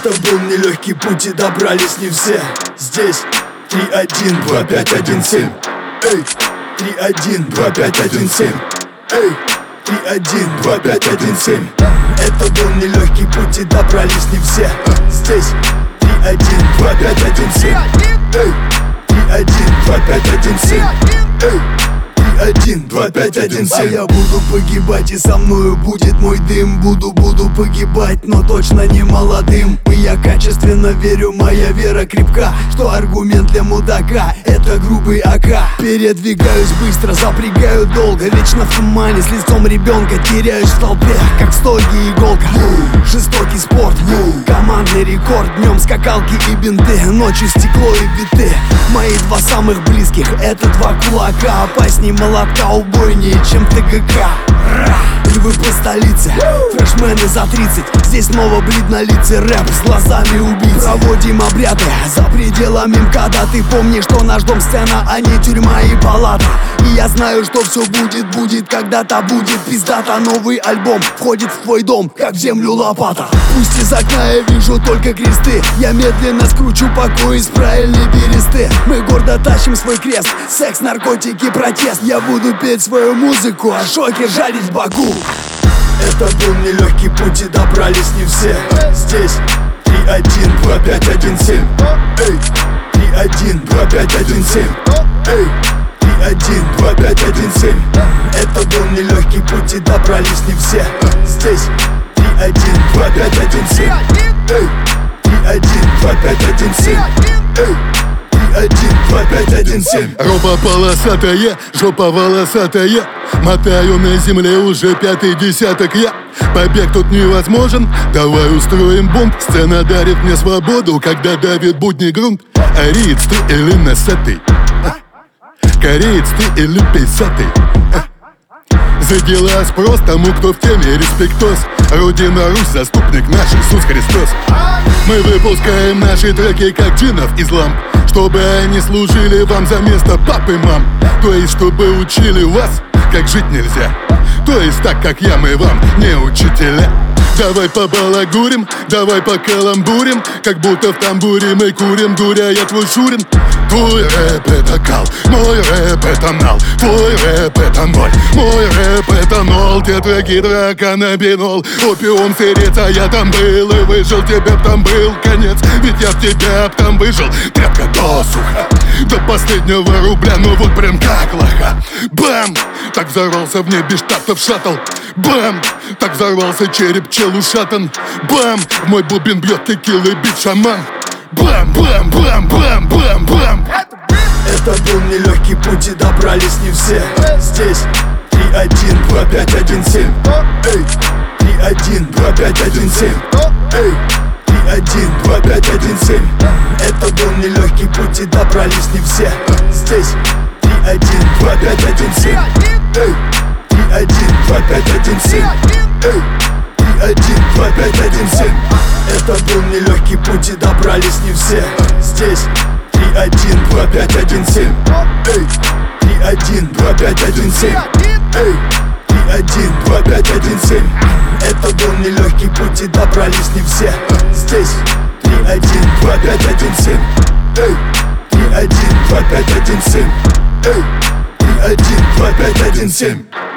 Это был нелегкий путь и добрались не все. Здесь 3-1-2-5-1-7. Эй, 3-1-2-5-1-7. Эй, 3-1-2-5-1-7. Это был нелегкий путь и добрались не все. Здесь 3-1-2-5-1-7. Эй, 3-1-2-5-1-7. Эй, 3-1-2-5-1-7. А я буду погибать, и со мною будет мой дым. Буду погибать, но точно не молодым. И я качественно верю, моя вера крепка, что аргумент для мудака — это грубый АК. Передвигаюсь быстро, запрягаю долго. Вечно в тумане, с лицом ребенка теряюсь в толпе, как в стоге иголка. Жестокий спорт, командный рекорд. Днем скакалки и бинты, ночью стекло и биты. Мои два самых близких — это два кулака. Опасней молотка, убойнее, чем ТГК. Львы по столице, фрешмены за 30. Здесь снова бледнолицый рэп с глазами убийц. Проводим обряды за пределами МКАДа. Ты помни, что наш дом сцена, а не тюрьма и палата. И я знаю, что все будет когда-то. Будет пиздата, новый альбом входит в твой дом, как в землю лопата. Пусть из окна я вижу только кресты. Я медленно скручу покой из правильной бересты. Мы гордо тащим свой крест, секс, наркотики, протест. Я буду петь свою музыку, а шоки жарить в Баку. Это был нелегкий путь и добрались не все. Здесь 3-1-2-5-1-7. Эй, 3-1-2-5-1-7. Эй, 3-1-2-5-1-7. Это был нелегкий путь и добрались не все. Здесь 3-1-2-5-1-7. Эй, 3-1-2-5-1-7. Эй, 3-1-2-5-1-7. Ропа полосатая, жопа волосатая. Мотаю на земле уже пятый десяток я. Побег тут невозможен, давай устроим бунт. Сцена дарит мне свободу, когда давит будний грунт. Ариец ты или носатый? Кореец ты или писатый? За дела спрос тому, кто в теме, респектос. Родина Русь, заступник наш Иисус Христос. Мы выпускаем наши треки как джинов из ламп, чтобы они служили вам за место пап и мам. То есть, чтобы учили вас, как жить нельзя. То есть, так как я, мы вам не учителя. Давай побалагурим, давай покаламбурим, как будто в тамбуре мы курим, дуря я твой Шурин. Твой рэп это кал, мой рэп это нал. Твой рэп это ноль, мой рэп это нол. Тетрагидроканнабинол, опиум сырец, а я там был и выжил. Тебе б там был конец, ведь я в тебя б там выжил. Тряпка досуха, до последнего рубля, ну вот прям как лоха. Бам! Так взорвался в небе Штатов шаттл. Бам! Так взорвался череп челу шатан. Бам! В мой бубен бьет текилы бит шаман. Бам! Бам! Бам! Бам! Бам! Бам! Это был нелегкий путь и добрались не все. Здесь 3-1-2-5-1-7. Эй, 3-1-2-5-1-7. Эй, 3-1-2-5-1-7. Это был нелегкий путь и добрались не все. Здесь 3-1-2-5-1-7. Эй, 3-1-2-5-1-7. Эй, 3-1-2-5-1-7. Это был нелегкий путь и добрались не все. Здесь 3-1-2-5-1-7. Эй, 3-1-2-5-1-7. Эй, 3-1-2-5-1-7. Это был нелегкий путь и добрались не все. Здесь 3-1-2-5-1-7. Эй, 3-1-2-5-1-7. Эй, 3-1-2-5-1-7.